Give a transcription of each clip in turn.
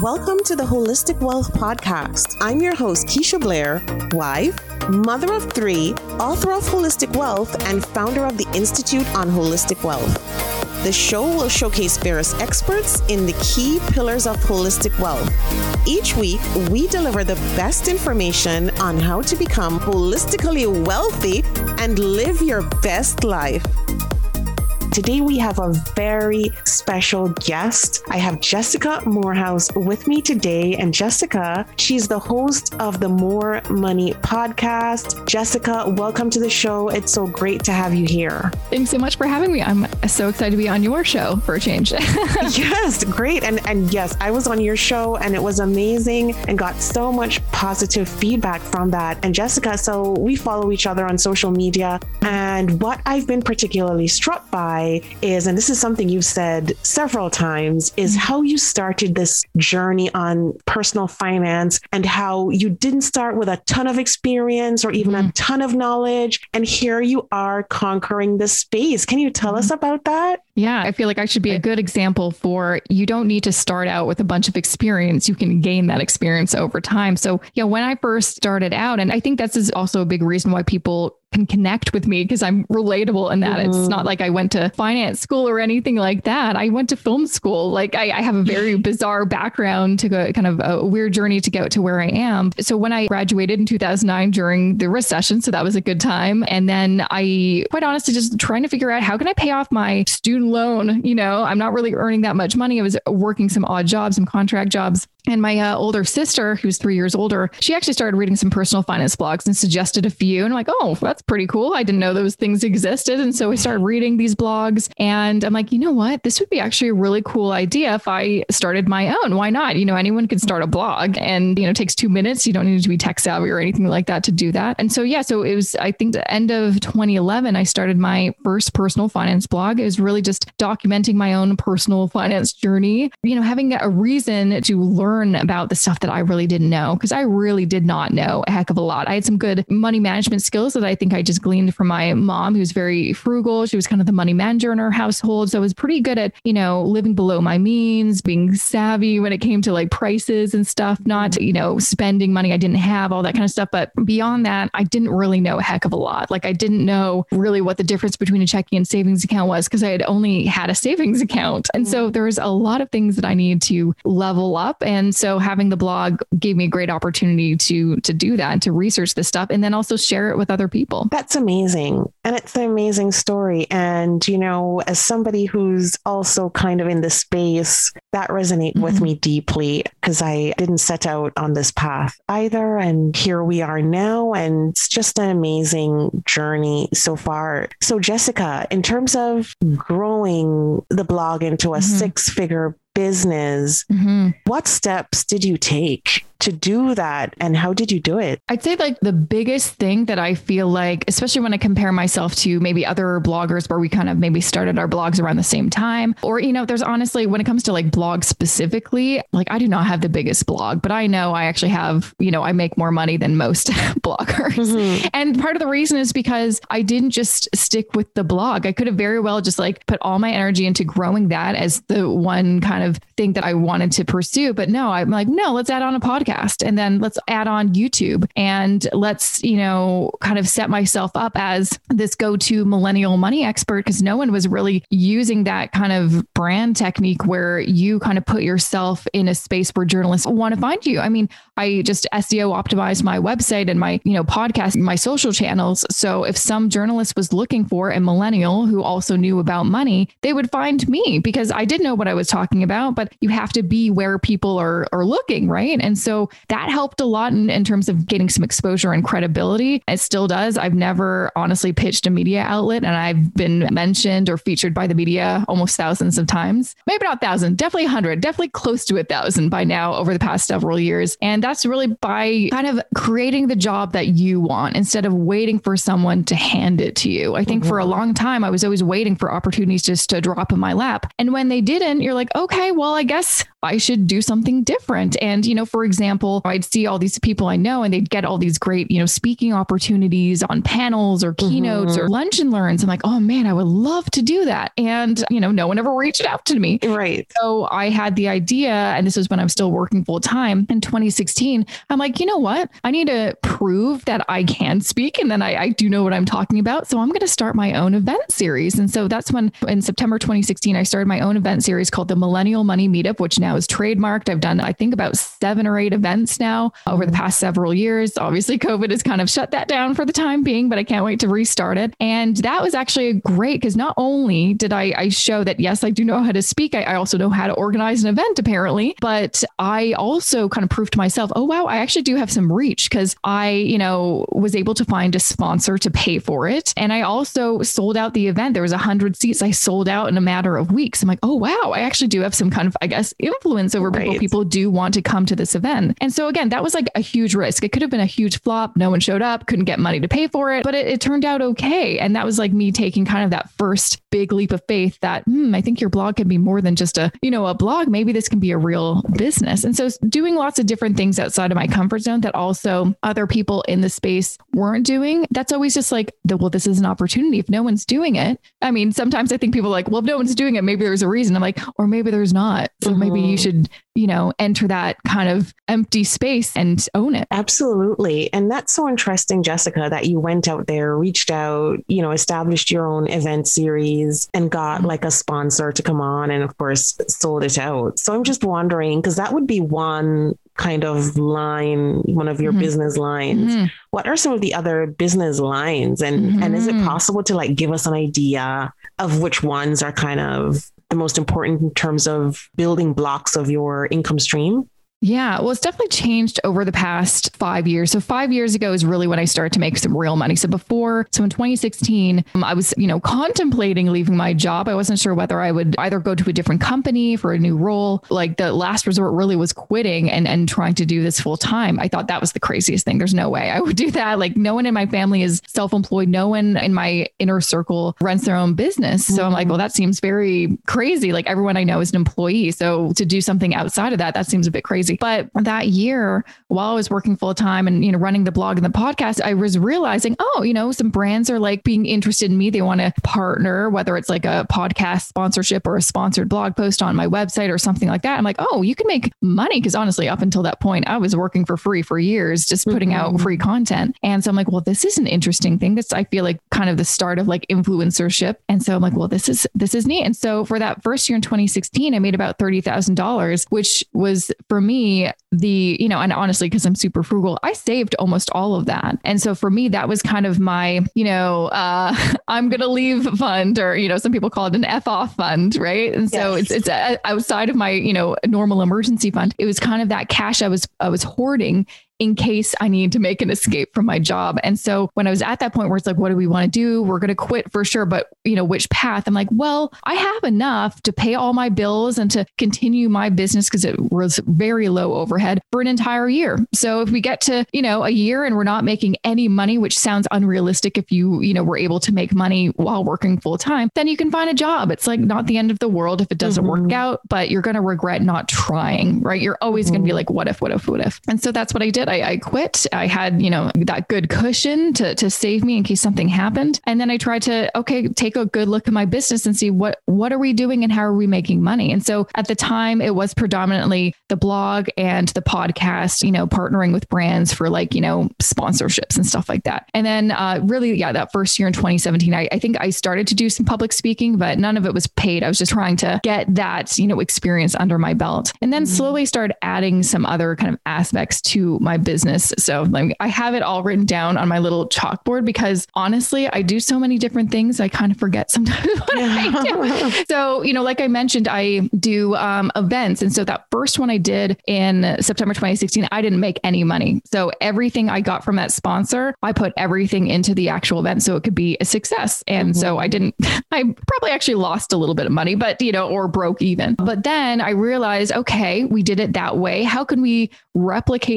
Welcome to the Holistic Wealth Podcast. I'm your host, Keisha Blair, wife, mother of 3, author of Holistic Wealth, and founder of the Institute on Holistic Wealth. The show will showcase various experts in the key pillars of holistic wealth. Each week, we deliver the best information on how to become holistically wealthy and live your best life. Today, we have a very special guest. I have Jessica Morehouse with me today. And Jessica, she's the host of the More Money podcast. Jessica, welcome to the show. It's so great to have you here. Thanks so much for having me. I'm so excited to be on your show for a change. Yes, great. And yes, I was on your show and it was amazing and got so much positive feedback from that. And Jessica, so we follow each other on social media. And what I've been particularly struck by is, and this is something you've said several times, is how you started this journey on personal finance and how you didn't start with a ton of experience or even a ton of knowledge. And here you are conquering the space. Can you tell us about that? Yeah, I feel like I should be a good example for you don't need to start out with a bunch of experience. You can gain that experience over time. So yeah, when I first started out, and I think that's also a big reason why people can connect with me because I'm relatable in that. It's not like I went to finance school or anything like that. I went to film school. Like I have a very bizarre background to go, kind of a weird journey to get to where I am. So when I graduated in 2009 during the recession, so that was a good time. And then I, quite honestly, just trying to figure out how can I pay off my student loan? You know, I'm not really earning that much money. I was working some odd jobs, some contract jobs. And my older sister, who's 3 years older, she actually started reading some personal finance blogs and suggested a few. And I'm like, oh, that's pretty cool. I didn't know those things existed. And so I started reading these blogs and I'm like, you know what? This would be actually a really cool idea if I started my own. Why not? You know, anyone can start a blog and, you know, it takes 2 minutes. You don't need to be tech savvy or anything like that to do that. And so, yeah, so it was, I think the end of 2011, I started my first personal finance blog. It was really just documenting my own personal finance journey, you know, having a reason to learn about the stuff that I really didn't know, because I really did not know a heck of a lot. I had some good money management skills that I think I just gleaned from my mom, who's very frugal. She was kind of the money manager in her household. So I was pretty good at, you know, living below my means, being savvy when it came to like prices and stuff, not, you know, spending money I didn't have, all that kind of stuff. But beyond that, I didn't really know a heck of a lot. Like I didn't know really what the difference between a checking and savings account was because I had only had a savings account. And so there was a lot of things that I needed to level up. And so having the blog gave me a great opportunity to do that, to research this stuff and then also share it with other people. That's amazing. And it's an amazing story. And, you know, as somebody who's also kind of in the space, that resonates with me deeply because I didn't set out on this path either. And here we are now. And it's just an amazing journey so far. So Jessica, in terms of growing the blog into a 6-figure business, what steps did you take to do that? And how did you do it? I'd say like the biggest thing that I feel like, especially when I compare myself to maybe other bloggers where we kind of maybe started our blogs around the same time, or, you know, there's honestly, when it comes to like blogs specifically, like I do not have the biggest blog, but I know I actually have, you know, I make more money than most bloggers. And part of the reason is because I didn't just stick with the blog. I could have very well just like put all my energy into growing that as the one kind of thing that I wanted to pursue. But no, I'm like, no, let's add on a podcast and then let's add on YouTube and let's, you know, kind of set myself up as this go-to millennial money expert because no one was really using that kind of brand technique where you kind of put yourself in a space where journalists want to find you. I mean, I just SEO optimized my website and my, you know, podcast, my social channels. So if some journalist was looking for a millennial who also knew about money, they would find me because I did know what I was talking about, but you have to be where people are looking, right? And so that helped a lot in terms of getting some exposure and credibility. It still does. I've never honestly pitched a media outlet and I've been mentioned or featured by the media almost thousands of times. Maybe not 1,000, definitely 100, definitely close to 1,000 by now over the past several years. And that's really by kind of creating the job that you want instead of waiting for someone to hand it to you. I think for a long time, I was always waiting for opportunities just to drop in my lap. And when they didn't, you're like, okay, well, I guess I should do something different. And, you know, for example, example, I'd see all these people I know and they'd get all these great, speaking opportunities on panels or keynotes or lunch and learns. I'm like, oh man, I would love to do that. And, no one ever reached out to me. Right. So I had the idea, and this was when I was still working full time in 2016. I'm like, you know what? I need to prove that I can speak and then I do know what I'm talking about. So I'm going to start my own event series. And so that's when in September 2016, I started my own event series called the Millennial Money Meetup, which now is trademarked. I've done, I think, about 7 or 8 events now over the past several years. Obviously, COVID has kind of shut that down for the time being, but I can't wait to restart it. And that was actually great because not only did I show that, yes, I do know how to speak, I also know how to organize an event, apparently, but I also kind of proved to myself, oh, wow, I actually do have some reach because I, was able to find a sponsor to pay for it. And I also sold out the event. There was 100 seats I sold out in a matter of weeks. I'm like, oh, wow, I actually do have some kind of, I guess, influence over people. People do want to come to this event. And so again, that was like a huge risk. It could have been a huge flop. No one showed up, couldn't get money to pay for it, but it turned out okay. And that was like me taking kind of that first big leap of faith that, I think your blog can be more than just a blog. Maybe this can be a real business. And so doing lots of different things outside of my comfort zone that also other people in the space weren't doing. That's always just like, well, this is an opportunity. If no one's doing it, I mean, sometimes I think people are like, well, if no one's doing it, maybe there's a reason. I'm like, or maybe there's not. So maybe you should, enter that kind of empty space and own it. Absolutely. And that's so interesting, Jessica, that you went out there, reached out, established your own event series and got like a sponsor to come on and of course sold it out. So I'm just wondering, because that would be one kind of line, one of your business lines. What are some of the other business lines? And is it possible to like give us an idea of which ones are kind of the most important in terms of building blocks of your income stream? Yeah, well, it's definitely changed over the past 5 years. So 5 years ago is really when I started to make some real money. So in 2016, I was, contemplating leaving my job. I wasn't sure whether I would either go to a different company for a new role. Like the last resort really was quitting and trying to do this full time. I thought that was the craziest thing. There's no way I would do that. Like no one in my family is self-employed. No one in my inner circle runs their own business. So I'm like, well, that seems very crazy. Like everyone I know is an employee. So to do something outside of that seems a bit crazy. But that year, while I was working full time and, running the blog and the podcast, I was realizing, some brands are like being interested in me. They want to partner, whether it's like a podcast sponsorship or a sponsored blog post on my website or something like that. I'm like, oh, you can make money. Because honestly, up until that point, I was working for free for years, just putting out free content. And so I'm like, well, this is an interesting thing. That's, I feel like kind of the start of like influencership. And so I'm like, well, this is neat. And so for that first year in 2016, I made about $30,000, which was for me, and honestly, because I'm super frugal, I saved almost all of that. And so for me, that was kind of my, I'm going to leave fund, or, some people call it an F off fund. Right. And so it's outside of my, normal emergency fund. It was kind of that cash I was hoarding in case I need to make an escape from my job. And so when I was at that point where it's like, what do we want to do? We're going to quit for sure. But which path? I'm like, well, I have enough to pay all my bills and to continue my business because it was very low overhead for an entire year. So if we get to, a year and we're not making any money, which sounds unrealistic if you were able to make money while working full time, then you can find a job. It's like not the end of the world if it doesn't work out, but you're going to regret not trying, right? You're always going to be like, what if? And so that's what I did. I quit. I had, that good cushion to save me in case something happened. And then I tried to, take a good look at my business and see what are we doing and how are we making money? And so at the time it was predominantly the blog and the podcast, partnering with brands for like, sponsorships and stuff like that. And then that first year in 2017, I think I started to do some public speaking, but none of it was paid. I was just trying to get that, experience under my belt, and then slowly started adding some other kind of aspects to my business. So I have it all written down on my little chalkboard because honestly, I do so many different things. I kind of forget sometimes what I do. So, like I mentioned, I do events. And so that first one I did in September 2016, I didn't make any money. So everything I got from that sponsor, I put everything into the actual event so it could be a success. And so I probably actually lost a little bit of money, but, or broke even. But then I realized, okay, we did it that way. How can we replicate this event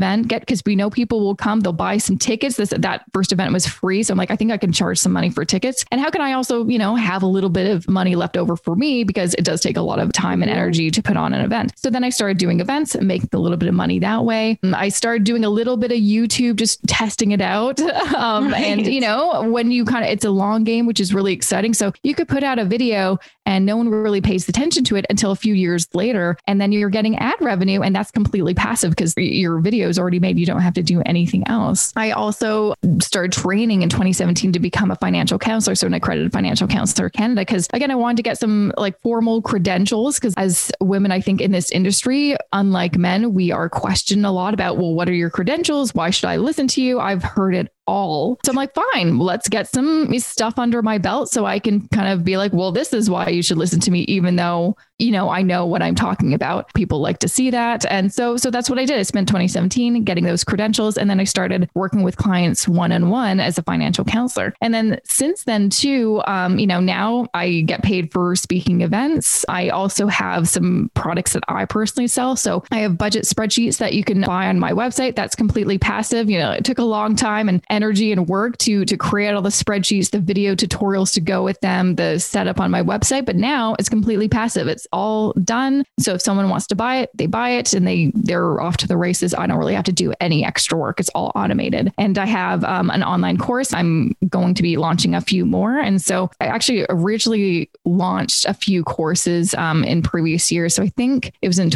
event, because we know people will come, they'll buy some tickets. That first event was free. So I'm like, I think I can charge some money for tickets. And how can I also, have a little bit of money left over for me, because it does take a lot of time and energy to put on an event. So then I started doing events and making a little bit of money that way. I started doing a little bit of YouTube, just testing it out. Right. And, when you it's a long game, which is really exciting. So you could put out a video and no one really pays attention to it until a few years later. And then you're getting ad revenue, and that's completely passive because your video is already made. You don't have to do anything else. I also started training in 2017 to become a financial counselor. So an accredited financial counselor Canada, because again, I wanted to get some formal credentials, because as women, I think in this industry, unlike men, we are questioned a lot about, well, what are your credentials? Why should I listen to you? I've heard it all. So I'm like, fine, let's get some stuff under my belt so I can kind of be like, well, this is why you should listen to me, even though, I know what I'm talking about. People like to see that. And so that's what I did. I spent 2017 getting those credentials. And then I started working with clients one-on-one as a financial counselor. And then since then too, now I get paid for speaking events. I also have some products that I personally sell. So I have budget spreadsheets that you can buy on my website. That's completely passive. It took a long time and energy and work to create all the spreadsheets, the video tutorials to go with them, the setup on my website. But now it's completely passive. It's all done. So if someone wants to buy it, they buy it and they're off to the races. I don't really have to do any extra work. It's all automated. And I have an online course. I'm going to be launching a few more. And so I actually originally launched a few courses in previous years. So I think it was in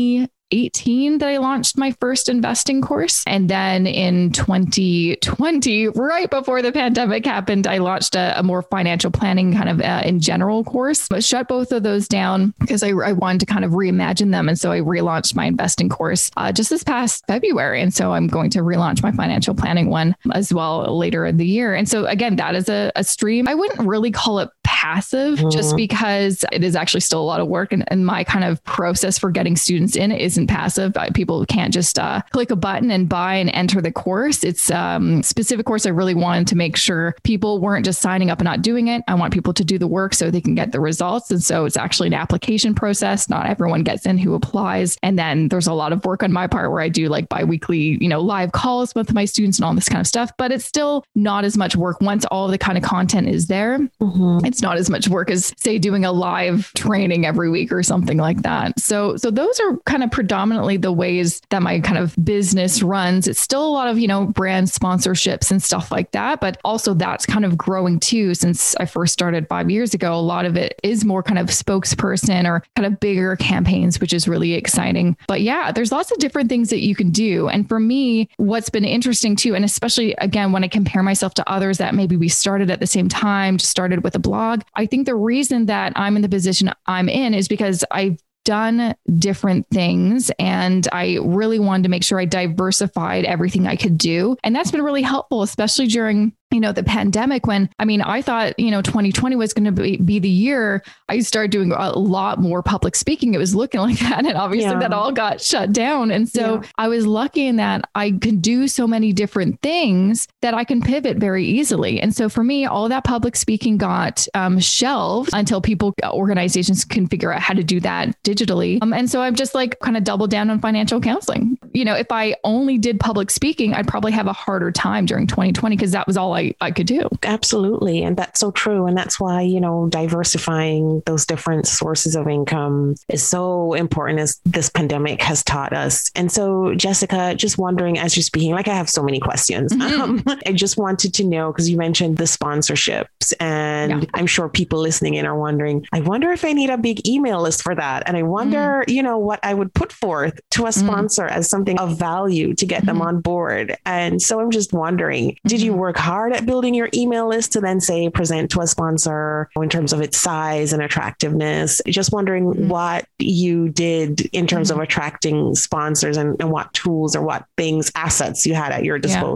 2018 that I launched my first investing course. And then in 2020, right before the pandemic happened, I launched a more financial planning kind of in general course, but shut both of those down because I wanted to kind of reimagine them. And so I relaunched my investing course just this past February. And so I'm going to relaunch my financial planning one as well later in the year. And so again, that is a stream. I wouldn't really call it passive just because it is actually still a lot of work. And my kind of process for getting students in isn't passive. People can't just click a button and buy and enter the course. It's specific course. I really wanted to make sure people weren't just signing up and not doing it. I want people to do the work so they can get the results. And so it's actually an application process. Not everyone gets in who applies. And then there's a lot of work on my part where I do biweekly, live calls with my students and all this kind of stuff, but it's still not as much work once all the kind of content is there. It's not as much work as say doing a live training every week or something like that. So those are kind of predominantly the ways that my kind of business runs. It's still a lot of, brand sponsorships and stuff like that, but also that's kind of growing too. Since I first started 5 years ago, a lot of it is more kind of spokesperson or kind of bigger campaigns, which is really exciting. But yeah, there's lots of different things that you can do. And for me, what's been interesting too, and especially again, when I compare myself to others that maybe we started at the same time, just started with a blog, I think the reason that I'm in the position I'm in is because I've done different things and I really wanted to make sure I diversified everything I could do. And that's been really helpful, especially during the pandemic when, I thought, 2020 was going to be the year I started doing a lot more public speaking. It was looking like that. And obviously that all got shut down. And so I was lucky in that I could do so many different things that I can pivot very easily. And so for me, all that public speaking got shelved until organizations can figure out how to do that digitally. And so I've just kind of doubled down on financial counseling. If I only did public speaking, I'd probably have a harder time during 2020 because that was all I could do. Absolutely. And that's so true. And that's why, diversifying those different sources of income is so important as this pandemic has taught us. And so, Jessica, just wondering as you're speaking, I have so many questions. I just wanted to know, because you mentioned the sponsorships and I'm sure people listening in are wondering, I wonder if I need a big email list for that. And I wonder, what I would put forth to a sponsor as something of value to get them on board. And so I'm just wondering, did you work hard at building your email list to then say present to a sponsor in terms of its size and attractiveness? Just wondering what you did in terms of attracting sponsors and what tools or what assets you had at your disposal.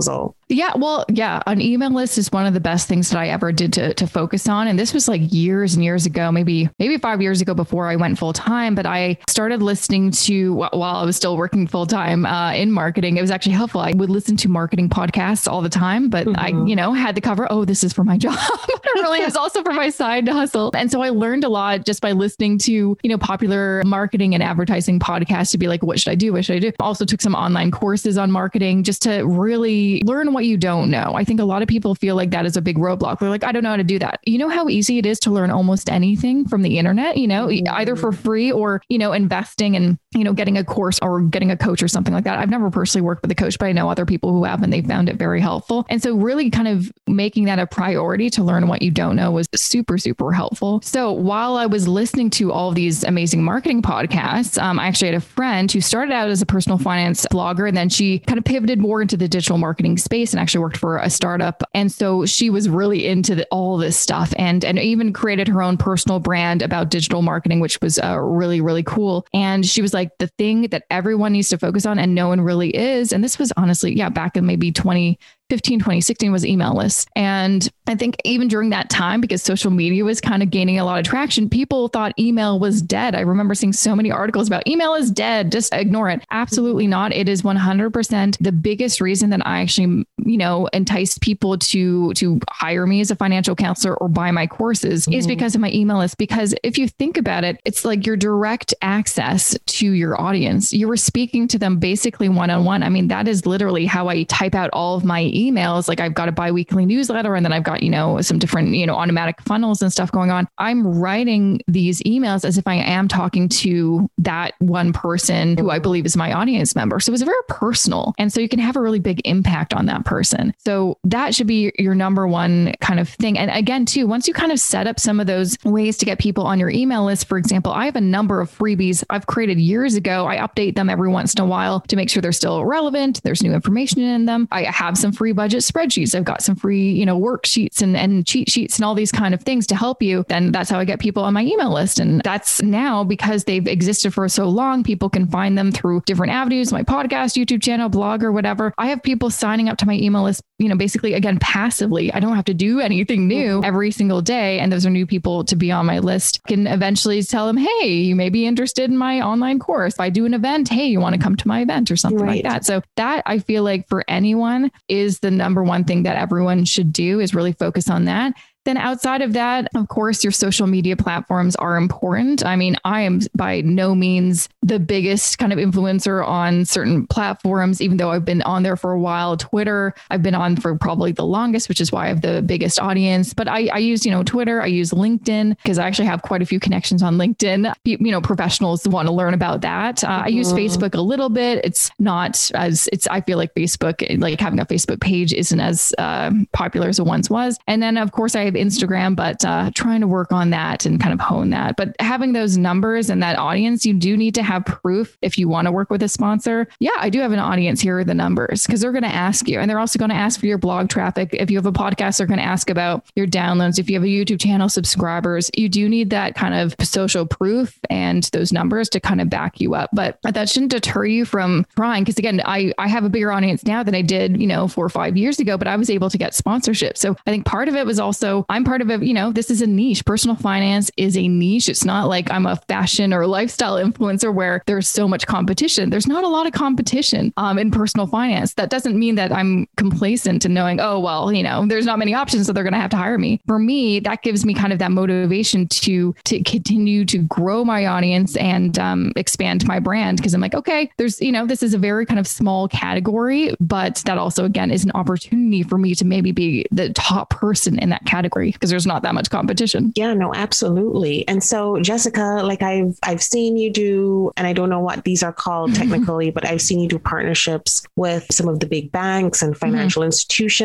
Yeah. Well, yeah. An email list is one of the best things that I ever did to focus on. And this was like years and years ago, maybe 5 years ago before I went full time. But I started listening to, while I was still working full time in marketing, it was actually helpful. I would listen to marketing podcasts all the time, but I, had to cover, this is for my job. Really, it was also for my side hustle. And so I learned a lot just by listening to, popular marketing and advertising podcasts to be like, what should I do? What should I do? Also took some online courses on marketing just to really learn what you don't know. I think a lot of people feel like that is a big roadblock. They're like, I don't know how to do that. You know how easy it is to learn almost anything from the internet, either for free or, investing and, getting a course or getting a coach or something like that. I've never personally worked with a coach, but I know other people who have, and they found it very helpful. And so really kind of making that a priority to learn what you don't know was super, super helpful. So while I was listening to all of these amazing marketing podcasts, I actually had a friend who started out as a personal finance blogger, and then she kind of pivoted more into the digital marketing space and actually worked for a startup. And so she was really into all this stuff and even created her own personal brand about digital marketing, which was really, really cool. And she was like, the thing that everyone needs to focus on and no one really is. And this was honestly, back in maybe 2015, 2016 was email lists. And I think even during that time, because social media was kind of gaining a lot of traction, people thought email was dead. I remember seeing so many articles about email is dead, just ignore it. Absolutely not. It is 100% the biggest reason that I actually, enticed people to hire me as a financial counselor or buy my courses is because of my email list. Because if you think about it, it's like your direct access to your audience. You were speaking to them basically one-on-one. I mean, that is literally how I type out all of my emails. Like I've got a biweekly newsletter, and then I've got, some different, automatic funnels and stuff going on. I'm writing these emails as if I am talking to that one person who I believe is my audience member. So it's very personal. And so you can have a really big impact on that person. So that should be your number one kind of thing. And again, too, once you kind of set up some of those ways to get people on your email list, for example, I have a number of freebies I've created years ago. I update them every once in a while to make sure they're still relevant. There's new information in them. I have some free budget spreadsheets. I've got some free, worksheets and cheat sheets and all these kind of things to help you. Then that's how I get people on my email list. And that's now because they've existed for so long, people can find them through different avenues, my podcast, YouTube channel, blog, or whatever. I have people signing up to my email list, basically, again, passively. I don't have to do anything new every single day. And those are new people to be on my list. I can eventually tell them, hey, you may be interested in my online course. If I do an event, hey, you want to come to my event or something like that. So that I feel like for anyone is the number one thing that everyone should do is really focus on that. Then outside of that, of course, your social media platforms are important. I mean, I am by no means the biggest kind of influencer on certain platforms, even though I've been on there for a while. Twitter, I've been on for probably the longest, which is why I have the biggest audience. But I use, Twitter, I use LinkedIn because I actually have quite a few connections on LinkedIn. Professionals want to learn about that. I use Facebook a little bit. It's not as I feel like Facebook, like having a Facebook page isn't as popular as it once was. And then, of course, I have Instagram, but trying to work on that and kind of hone that. But having those numbers and that audience, you do need to have proof if you want to work with a sponsor. Yeah, I do have an audience. Here are the numbers, because they're going to ask you, and they're also going to ask for your blog traffic. If you have a podcast, they're going to ask about your downloads. If you have a YouTube channel, subscribers, you do need that kind of social proof and those numbers to kind of back you up. But that shouldn't deter you from trying. Because again, I have a bigger audience now than I did, 4 or 5 years ago, but I was able to get sponsorship. So I think part of it was also I'm part of it. This is a niche. Personal finance is a niche. It's not like I'm a fashion or lifestyle influencer where there's so much competition. There's not a lot of competition in personal finance. That doesn't mean that I'm complacent and knowing, there's not many options, so they're going to have to hire me. For me, that gives me kind of that motivation to continue to grow my audience and expand my brand, because I'm like, okay, there's, this is a very kind of small category, but that also, again, is an opportunity for me to maybe be the top person in that category, because there's not that much competition. Yeah, no, absolutely. And so, Jessica, like I've seen you do, and I don't know what these are called technically, but I've seen you do partnerships with some of the big banks and financial institutions like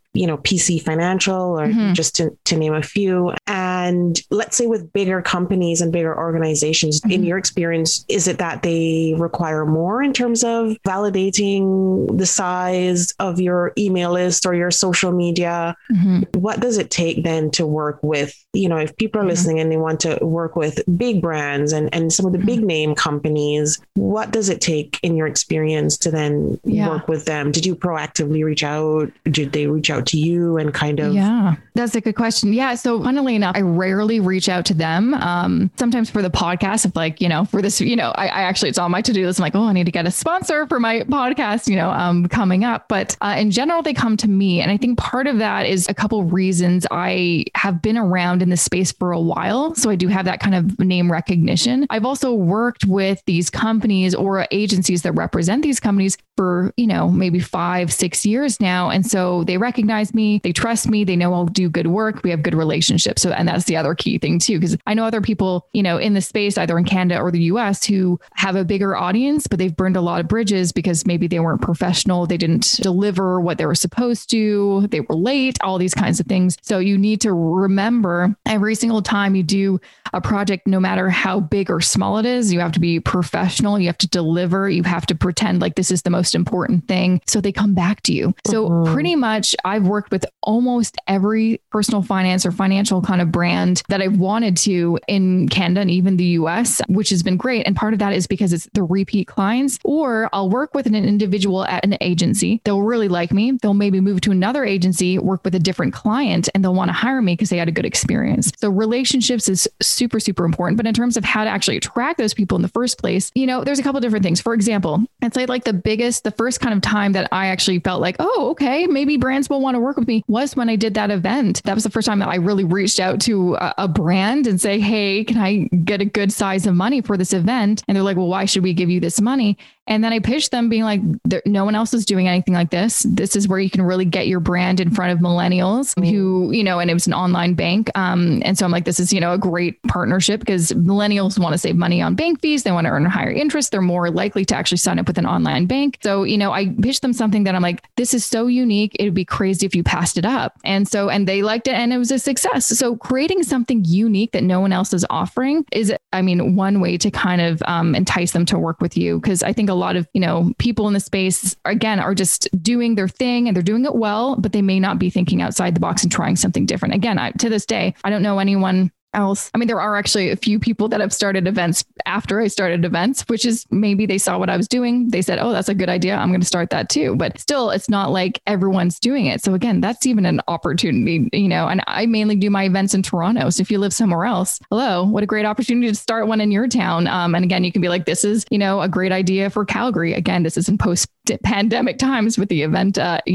PC Financial, or just to name a few. And let's say with bigger companies and bigger organizations, in your experience, is it that they require more in terms of validating the size of your email list or your social media? What does it take then to work with, if people are listening and they want to work with big brands and some of the big name companies, what does it take in your experience to then work with them? Did you proactively reach out? Did they reach out to you and kind of? Yeah, that's a good question. Yeah. So funnily enough, I rarely reach out to them. Sometimes for the podcast, if for this, I actually, it's on my to-do list. I'm like, oh, I need to get a sponsor for my podcast, coming up. But in general, they come to me. And I think part of that is a couple reasons. I have been around in this space for a while, so I do have that kind of name recognition. I've also worked with these companies or agencies that represent these companies for, maybe 5-6 years now. And so they recognize me, they trust me, they know I'll do good work. We have good relationships. And that's the other key thing too, because I know other people, in the space, either in Canada or the US, who have a bigger audience, but they've burned a lot of bridges because maybe they weren't professional. They didn't deliver what they were supposed to. They were late, all these kinds of things. So you need to remember every single time you do a project, no matter how big or small it is, you have to be professional. You have to deliver. You have to pretend like this is the most important thing. So they come back to you. So pretty much I've worked with almost every personal finance or financial kind of brand that I've wanted to in Canada and even the US, which has been great. And part of that is because it's the repeat clients, or I'll work with an individual at an agency. They'll really like me. They'll maybe move to another agency, work with a different client, and they'll want to hire me because they had a good experience. So relationships is super, super important. But in terms of how to actually attract those people in the first place, there's a couple of different things. For example, I'd say the first kind of time that I actually felt like, oh, okay, maybe brands will want to work with me was when I did that event. That was the first time that I really reached out to a brand and say, hey, can I get a good size of money for this event? And they're like, well, why should we give you this money? And then I pitched them being like, no one else is doing anything like this. This is where you can really get your brand in front of millennials who, and it was an online bank. And so I'm like, this is, a great partnership because millennials want to save money on bank fees. They want to earn higher interest. They're more likely to actually sign up with an online bank. So, I pitched them something that I'm like, this is so unique. It would be crazy if you passed it up. And they liked it and it was a success. So creating something unique that no one else is offering is, one way to kind of entice them to work with you. Because I think a lot of, people in the space, again, are just doing their thing and they're doing it well, but they may not be thinking outside the box and trying something different. Again, to this day, I don't know anyone else. There are actually a few people that have started events after I started events, which is maybe they saw what I was doing. They said, oh, that's a good idea. I'm going to start that too. But still, it's not like everyone's doing it. So again, that's even an opportunity, and I mainly do my events in Toronto. So if you live somewhere else, hello, what a great opportunity to start one in your town. And again, you can be like, this is, a great idea for Calgary. Again, this is in post-pandemic times with the event,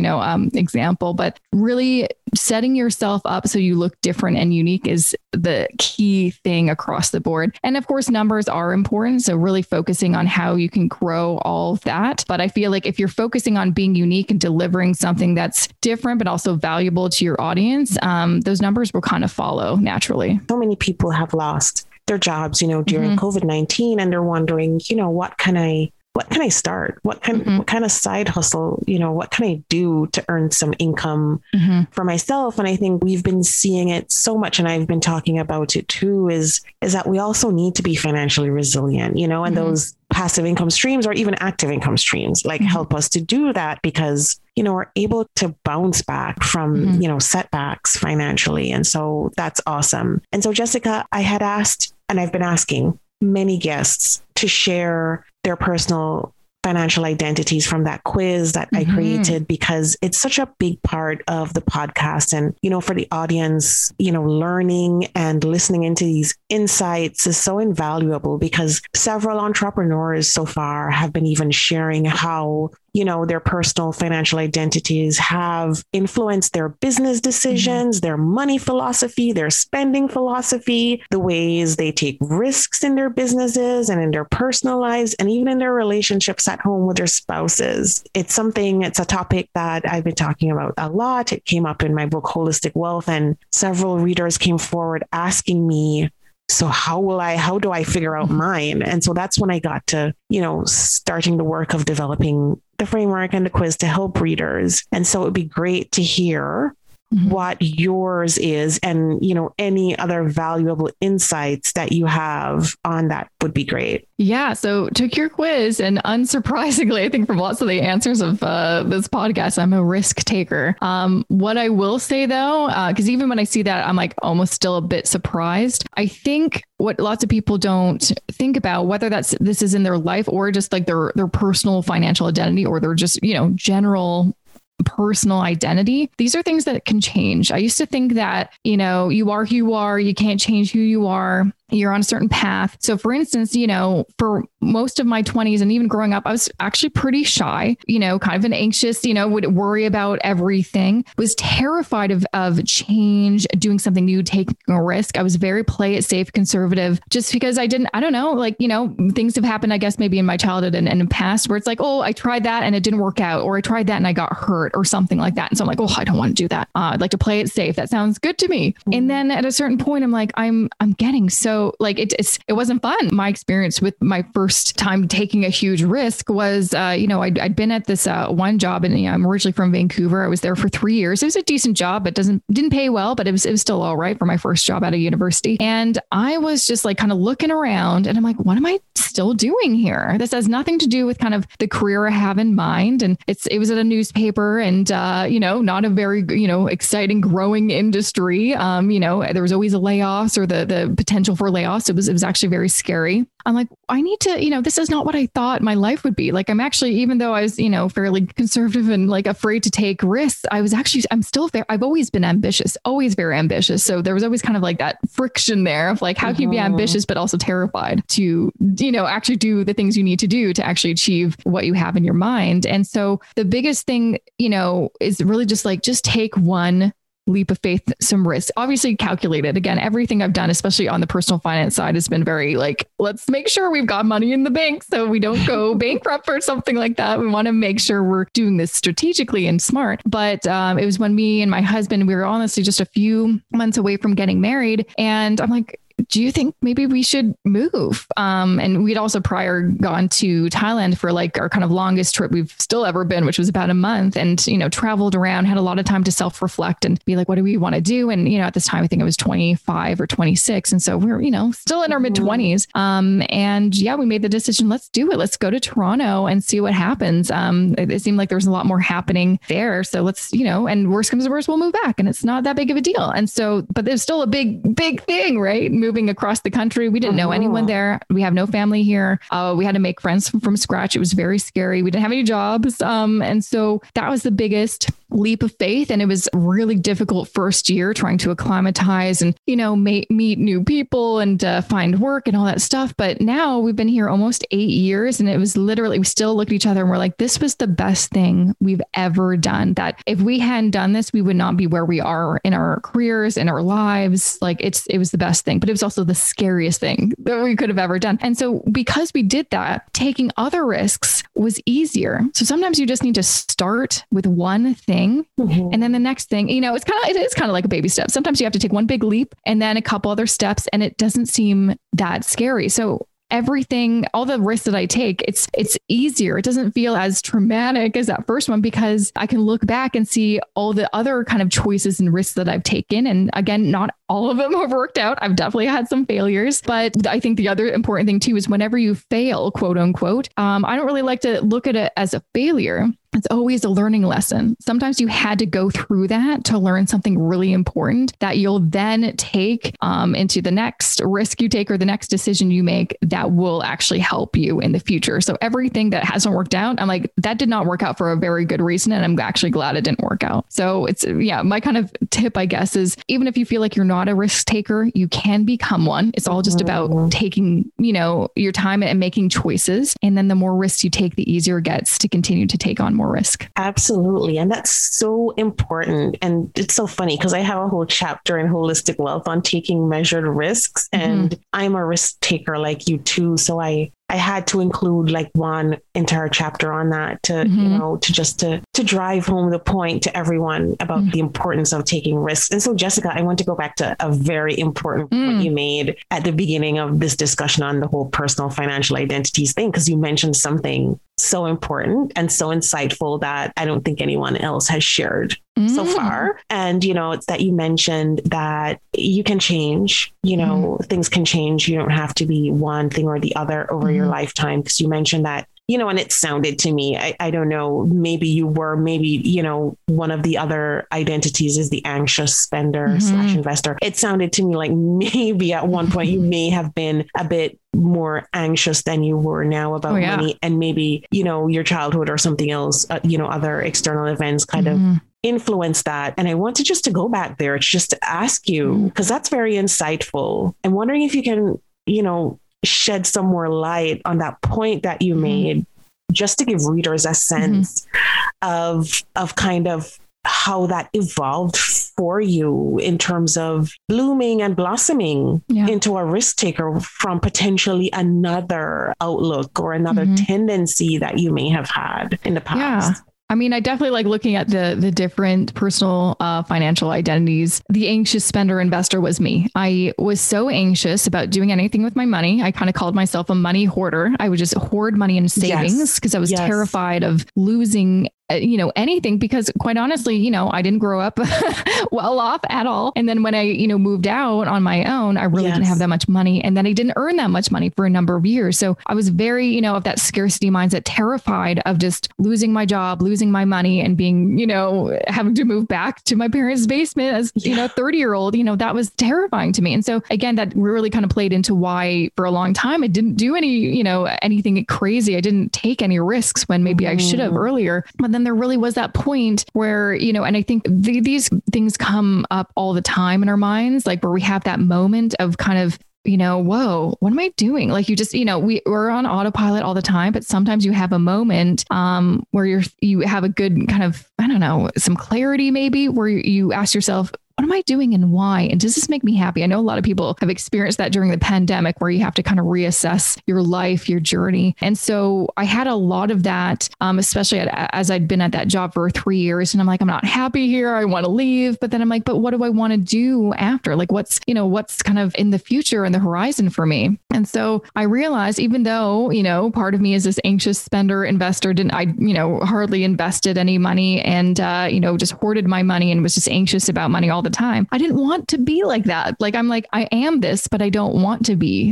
example, but really setting yourself up so you look different and unique is the key thing across the board. And of course, numbers are important. So really focusing on how you can grow all of that. But I feel like if you're focusing on being unique and delivering something that's different, but also valuable to your audience, those numbers will kind of follow naturally. So many people have lost their jobs, during COVID-19, and they're wondering, what can I start? What kind of side hustle, what can I do to earn some income for myself? And I think we've been seeing it so much, and I've been talking about it too, is that we also need to be financially resilient, and those passive income streams or even active income streams help us to do that because, we're able to bounce back from, setbacks financially. And so that's awesome. And so, Jessica, I had asked, and I've been asking many guests to share their personal financial identities from that quiz that I created, because it's such a big part of the podcast. And, for the audience, learning and listening into these insights is so invaluable because several entrepreneurs so far have been even sharing how, their personal financial identities have influenced their business decisions, their money philosophy, their spending philosophy, the ways they take risks in their businesses and in their personal lives, and even in their relationships at home with their spouses. It's a topic that I've been talking about a lot. It came up in my book, Holistic Wealth, and several readers came forward asking me, so how do I figure out mine? And so that's when I got to, starting the work of developing the framework and the quiz to help readers. And so it would be great to hear what yours is, and, any other valuable insights that you have on that would be great. Yeah. So took your quiz, and unsurprisingly, I think from lots of the answers of this podcast, I'm a risk taker. What I will say though, because even when I see that, I'm like almost still a bit surprised. I think what lots of people don't think about, whether this is in their life or just like their personal financial identity, or their just, general personal identity. These are things that can change. I used to think that, you are who you are, you can't change who you are. You're on a certain path. So for instance, for most of my 20s and even growing up, I was actually pretty shy, kind of an anxious, would worry about everything, was terrified of change, doing something new, taking a risk. I was very play it safe, conservative, just because I don't know, things have happened, I guess, maybe in my childhood and in the past where it's like, oh, I tried that and it didn't work out, or I tried that and I got hurt or something like that. And so I'm like, oh, I don't want to do that. I'd like to play it safe. That sounds good to me. And then at a certain point, I'm like, I'm getting so it wasn't fun. My experience with my first time taking a huge risk was, I'd been at this one job, and I'm originally from Vancouver. I was there for 3 years. It was a decent job, but didn't pay well, but it was still all right for my first job out of university. And I was just like kind of looking around, and I'm like, what am I still doing here? This has nothing to do with kind of the career I have in mind. And it was at a newspaper, and not a very exciting growing industry. There was always layoffs or the potential for layoffs. It was actually very scary. I'm like, I need to, this is not what I thought my life would be. Like, I'm actually, even though I was, fairly conservative and like afraid to take risks, I'm still there. I've always been ambitious, always very ambitious. So there was always kind of like that friction there of like, how can you be ambitious, but also terrified to, actually do the things you need to do to actually achieve what you have in your mind. And so the biggest thing, is really just take one leap of faith, some risk, obviously calculated. Again, everything I've done, especially on the personal finance side, has been very like, let's make sure we've got money in the bank so we don't go bankrupt or something like that. We want to make sure we're doing this strategically and smart. But it was when me and my husband, we were honestly just a few months away from getting married. And I'm like, do you think maybe we should move? And we'd also prior gone to Thailand for like our kind of longest trip we've still ever been, which was about a month, and, traveled around, had a lot of time to self-reflect and be like, what do we want to do? And, at this time, I think I was 25 or 26. And so we're, still in our mid 20s. And yeah, we made the decision, let's do it. Let's go to Toronto and see what happens. It seemed like there was a lot more happening there. So let's, and worst comes to worst, we'll move back, and it's not that big of a deal. And so, but there's still a big thing, right? Moving across the country. We didn't know anyone there. We have no family here. We had to make friends from scratch. It was very scary. We didn't have any jobs. And so that was the biggest leap of faith. And it was really difficult first year trying to acclimatize and, meet new people and find work and all that stuff. But now we've been here almost 8 years, and it was literally, we still look at each other and we're like, this was the best thing we've ever done. That if we hadn't done this, we would not be where we are in our careers, in our lives. Like it was the best thing, but it was also the scariest thing that we could have ever done. And so because we did that, taking other risks was easier. So sometimes you just need to start with one thing, and then the next thing, it is kind of like a baby step. Sometimes you have to take one big leap and then a couple other steps, and it doesn't seem that scary. So everything, all the risks that I take, it's easier. It doesn't feel as traumatic as that first one, because I can look back and see all the other kind of choices and risks that I've taken. And again, not all of them have worked out. I've definitely had some failures, but I think the other important thing too is whenever you fail, quote unquote, I don't really like to look at it as a failure. It's always a learning lesson. Sometimes you had to go through that to learn something really important that you'll then take into the next risk you take or the next decision you make that will actually help you in the future. So everything that hasn't worked out, I'm like, that did not work out for a very good reason. And I'm actually glad it didn't work out. So it's, my kind of tip, I guess, is even if you feel like you're not a risk taker, you can become one. It's all just about taking, your time and making choices. And then the more risks you take, the easier it gets to continue to take on more risk. Absolutely. And that's so important. And it's so funny because I have a whole chapter in Holistic Wealth on taking measured risks. And I'm a risk taker like you too. So I had to include like one entire chapter on that to drive home the point to everyone about the importance of taking risks. And so, Jessica, I want to go back to a very important point you made at the beginning of this discussion on the whole personal financial identities thing, because you mentioned something so important and so insightful that I don't think anyone else has shared so far. And, it's that you mentioned that you can change, things can change. You don't have to be one thing or the other over your lifetime. Because you mentioned that, and it sounded to me, I don't know, maybe you were, one of the other identities is the anxious spender / investor. It sounded to me like maybe at one point you may have been a bit more anxious than you were now about money, and maybe, your childhood or something else, other external events kind of influence that. And I wanted just to go back there. It's just to ask you, because that's very insightful. I'm wondering if you can, shed some more light on that point that you made, just to give readers a sense of kind of how that evolved for you in terms of blooming and blossoming into a risk taker from potentially another outlook or another tendency that you may have had in the past. I mean, I definitely like looking at the different personal financial identities. The anxious spender investor was me. I was so anxious about doing anything with my money. I kind of called myself a money hoarder. I would just hoard money in savings because I was terrified of losing anything, because quite honestly, I didn't grow up well off at all. And then when I, moved out on my own, I really didn't have that much money. And then I didn't earn that much money for a number of years. So I was very, of that scarcity mindset, terrified of just losing my job, losing my money, and being, having to move back to my parents' basement as, 30-year-old, that was terrifying to me. And so again, that really kind of played into why for a long time I didn't do any, anything crazy. I didn't take any risks when maybe I should have earlier. But then there really was that point where, and I think these things come up all the time in our minds, like where we have that moment of kind of, whoa, what am I doing? Like you just, we're on autopilot all the time, but sometimes you have a moment where you have a good kind of, I don't know, some clarity maybe, where you ask yourself, what am I doing and why? And does this make me happy? I know a lot of people have experienced that during the pandemic, where you have to kind of reassess your life, your journey. And so I had a lot of that, especially as I'd been at that job for 3 years, and I'm like, I'm not happy here. I want to leave. But then I'm like, but what do I want to do after? Like, what's kind of in the future and the horizon for me? And so I realized, even though, part of me is this anxious spender investor, hardly invested any money and, just hoarded my money and was just anxious about money all the time. I didn't want to be like that. Like, I'm like, I am this, but I don't want to be,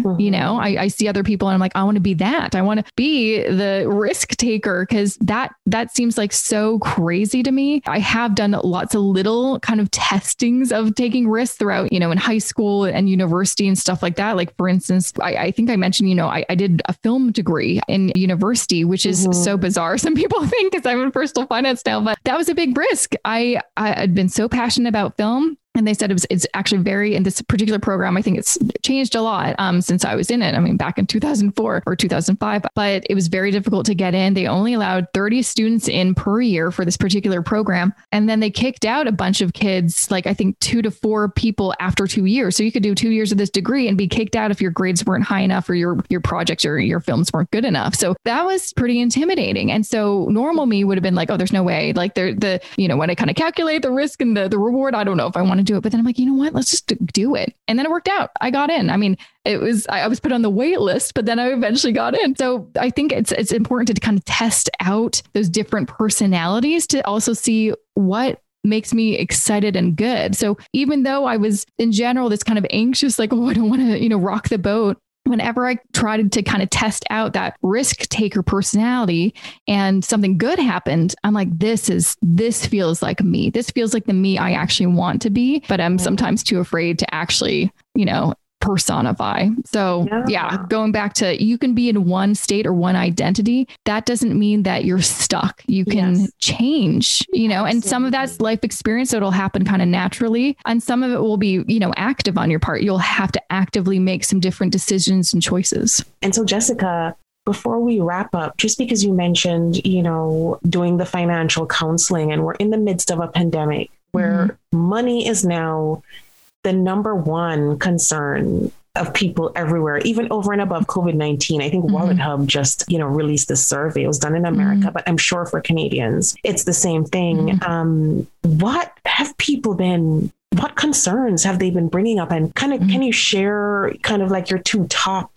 I see other people and I'm like, I want to be that. I want to be the risk taker, because that seems like so crazy to me. I have done lots of little kind of testings of taking risks throughout, in high school and university and stuff like that. Like, for instance, I think I mentioned, I did a film degree in university, which is so bizarre. Some people think, because I'm in personal finance now, but that was a big risk. I had been so passionate about film. And they said it's actually in this particular program, I think it's changed a lot since I was in it. I mean, back in 2004 or 2005, but it was very difficult to get in. They only allowed 30 students in per year for this particular program. And then they kicked out a bunch of kids, like I think 2 to 4 people after 2 years. So you could do 2 years of this degree and be kicked out if your grades weren't high enough or your projects or your films weren't good enough. So that was pretty intimidating. And so normal me would have been like, oh, there's no way. Like when I kind of calculate the risk and the reward, I don't know if I want to do it. But then I'm like, you know what? Let's just do it. And then it worked out. I got in. I mean, I was put on the wait list, but then I eventually got in. So I think it's important to kind of test out those different personalities to also see what makes me excited and good. So even though I was in general this kind of anxious, like, oh, I don't want to, rock the boat, whenever I tried to kind of test out that risk taker personality and something good happened, I'm like, this feels like me. This feels like the me I actually want to be, but I'm sometimes too afraid to actually, personify. So going back to, you can be in one state or one identity. That doesn't mean that you're stuck. You can change, and some of that's life experience. So it'll happen kind of naturally. And some of it will be, active on your part. You'll have to actively make some different decisions and choices. And so, Jessica, before we wrap up, just because you mentioned, doing the financial counseling, and we're in the midst of a pandemic where money is now the number one concern of people everywhere, even over and above COVID-19. I think Wallet Hub just, released this survey. It was done in America, but I'm sure for Canadians, it's the same thing. What concerns have they been bringing up? And kind of, can you share kind of like your 2 top,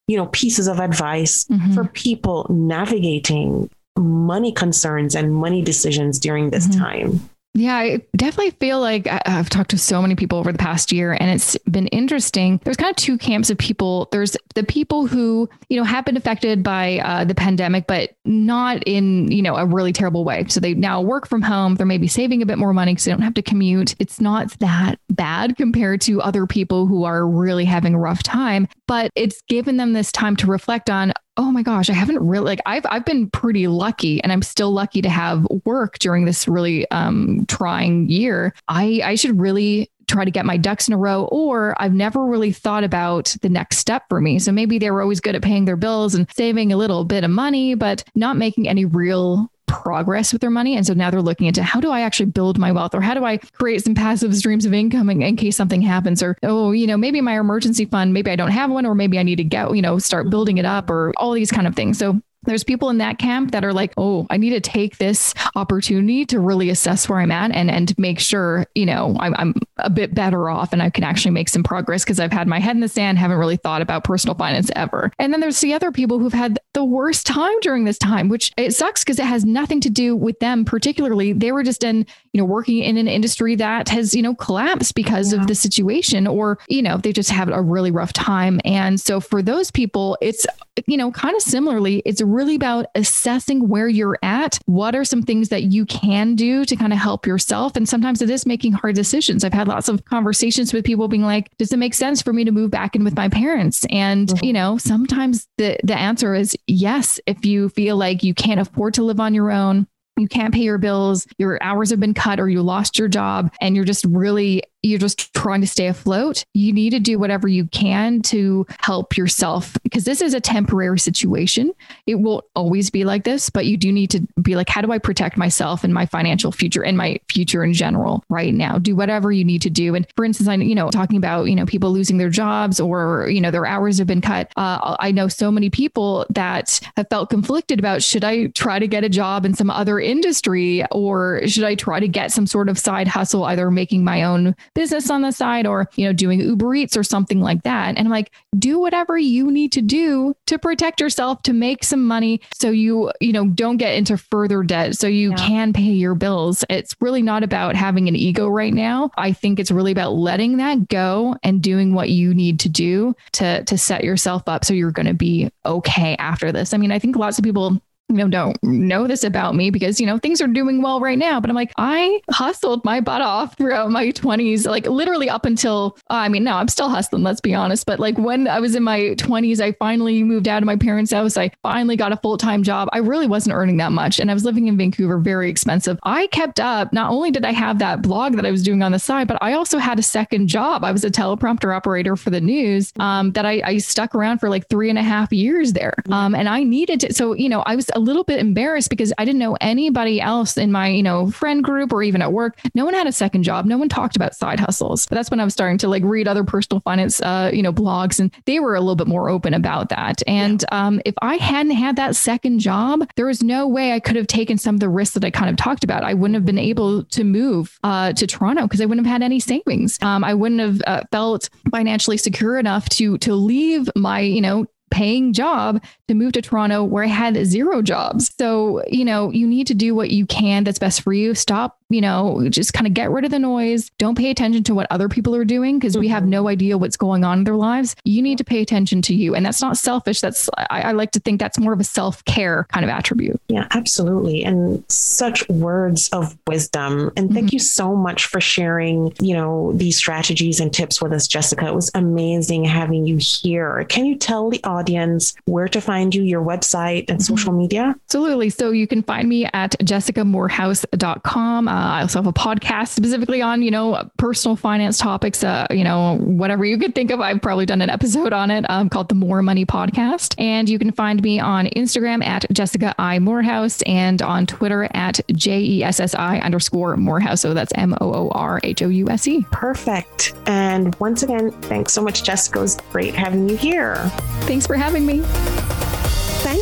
pieces of advice for people navigating money concerns and money decisions during this time? Yeah, I definitely feel like I've talked to so many people over the past year, and it's been interesting. There's kind of two camps of people. There's the people who, have been affected by the pandemic, but not in, a really terrible way. So they now work from home. They're maybe saving a bit more money because they don't have to commute. It's not that bad compared to other people who are really having a rough time, but it's given them this time to reflect on, oh my gosh, I haven't really, I've been pretty lucky, and I'm still lucky to have work during this really trying year. I should really try to get my ducks in a row, or I've never really thought about the next step for me. So maybe they were always good at paying their bills and saving a little bit of money, but not making any real progress with their money. And so now they're looking into, how do I actually build my wealth, or how do I create some passive streams of income in case something happens, or, maybe my emergency fund, maybe I don't have one, or maybe I need to get, start building it up, or all these kind of things. So there's people in that camp that are like, oh, I need to take this opportunity to really assess where I'm at and make sure, I'm a bit better off and I can actually make some progress because I've had my head in the sand, haven't really thought about personal finance ever. And then there's the other people who've had the worst time during this time, which it sucks because it has nothing to do with them particularly. They were just working in an industry that has, collapsed because of the situation, or, they just have a really rough time. And so for those people, it's, kind of similarly, it's really about assessing where you're at. What are some things that you can do to kind of help yourself? And sometimes it is making hard decisions. I've had lots of conversations with people being like, does it make sense for me to move back in with my parents? And, sometimes the answer is yes. If you feel like you can't afford to live on your own, you can't pay your bills, your hours have been cut, or you lost your job, and you're just trying to stay afloat, you need to do whatever you can to help yourself, because this is a temporary situation. It won't always be like this, but you do need to be like, how do I protect myself and my financial future and my future in general right now? Do whatever you need to do. And for instance, talking about, people losing their jobs, or, their hours have been cut. I know so many people that have felt conflicted about, should I try to get a job in some other industry, or should I try to get some sort of side hustle, either making my own business on the side, or, doing Uber Eats or something like that. And I'm like, do whatever you need to do to protect yourself, to make some money so you don't get into further debt, so you can pay your bills. It's really not about having an ego right now. I think it's really about letting that go and doing what you need to do to set yourself up so you're going to be okay after this. I mean, I think lots of people don't know this about me because, things are doing well right now. But I'm like, I hustled my butt off throughout my 20s, like literally up until, no, I'm still hustling, let's be honest. But like when I was in my 20s, I finally moved out of my parents' house. I finally got a full-time job. I really wasn't earning that much. And I was living in Vancouver, very expensive. I kept up. Not only did I have that blog that I was doing on the side, but I also had a second job. I was a teleprompter operator for the news that I stuck around for like 3.5 years there. And I needed to. So, I was a little bit embarrassed because I didn't know anybody else in my, friend group or even at work. No one had a second job. No one talked about side hustles. But that's when I was starting to like read other personal finance, blogs, and they were a little bit more open about that. And if I hadn't had that second job, there was no way I could have taken some of the risks that I kind of talked about. I wouldn't have been able to move to Toronto because I wouldn't have had any savings. I wouldn't have felt financially secure enough to leave my, paying job to move to Toronto where I had 0 jobs. So, you need to do what you can that's best for you. Stop, just kind of get rid of the noise. Don't pay attention to what other people are doing because we have no idea what's going on in their lives. You need to pay attention to you. And that's not selfish. I like to think that's more of a self-care kind of attribute. Yeah, absolutely. And such words of wisdom. And thank you so much for sharing, these strategies and tips with us, Jessica. It was amazing having you here. Can you tell the audience where to find you, your website and social media? Absolutely. So you can find me at jessicamoorhouse.com. I also have a podcast specifically on, personal finance topics, whatever you could think of. I've probably done an episode on it called the More Money Podcast. And you can find me on Instagram at Jessica I Moorhouse and on Twitter at JESSI_Moorhouse. So that's MOORHOUSE. Perfect. And once again, thanks so much, Jessica. It was great having you here. Thanks for having me. Thank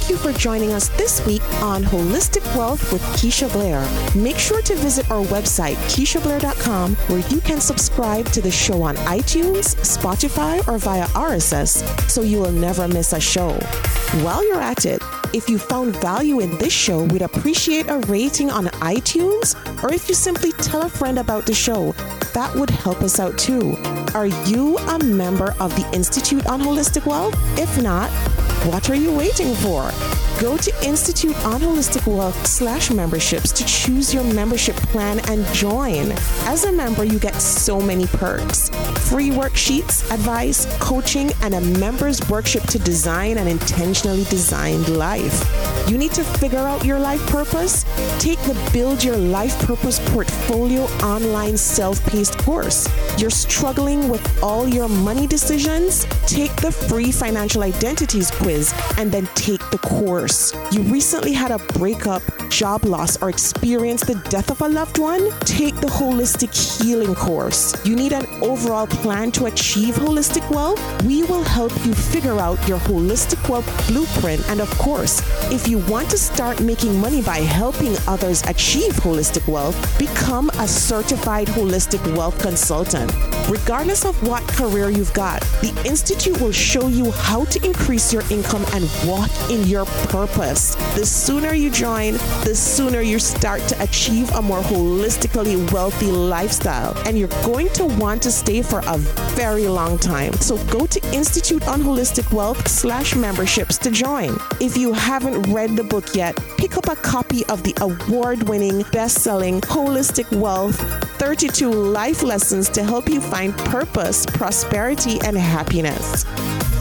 Thank you for joining us this week on Holistic Wealth with Keisha Blair. Make sure to visit our website, KeishaBlair.com, where you can subscribe to the show on iTunes, Spotify, or via RSS, so you will never miss a show. While you're at it, if you found value in this show, we'd appreciate a rating on iTunes, or if you simply tell a friend about the show, that would help us out too. Are you a member of the Institute on Holistic Wealth? If not, what are you waiting for? Go to Institute on Holistic Wealth /memberships to choose your membership plan and join. As a member, you get so many perks. Free worksheets, advice, coaching, and a member's workshop to design an intentionally designed life. You need to figure out your life purpose? Take the Build Your Life Purpose Portfolio online self-paced course. You're struggling with all your money decisions? Take the free Financial Identities quiz and then take the course. You recently had a breakup, job loss, or experienced the death of a loved one? Take the Holistic Healing course. You need an overall plan to achieve holistic wealth? We will help you figure out your holistic wealth blueprint. And of course, if you want to start making money by helping others achieve holistic wealth, become a certified holistic wealth consultant. Regardless of what career you've got, the Institute will show you how to increase your income and walk in your purpose. The sooner you join, the sooner you start to achieve a more holistically wealthy lifestyle. And you're going to want to stay for a very long time. So go to Institute on Holistic Wealth /memberships to join. If you haven't read the book yet, pick up a copy of the award-winning, best-selling Holistic Wealth 32 Life Lessons to help you find purpose, prosperity, and happiness.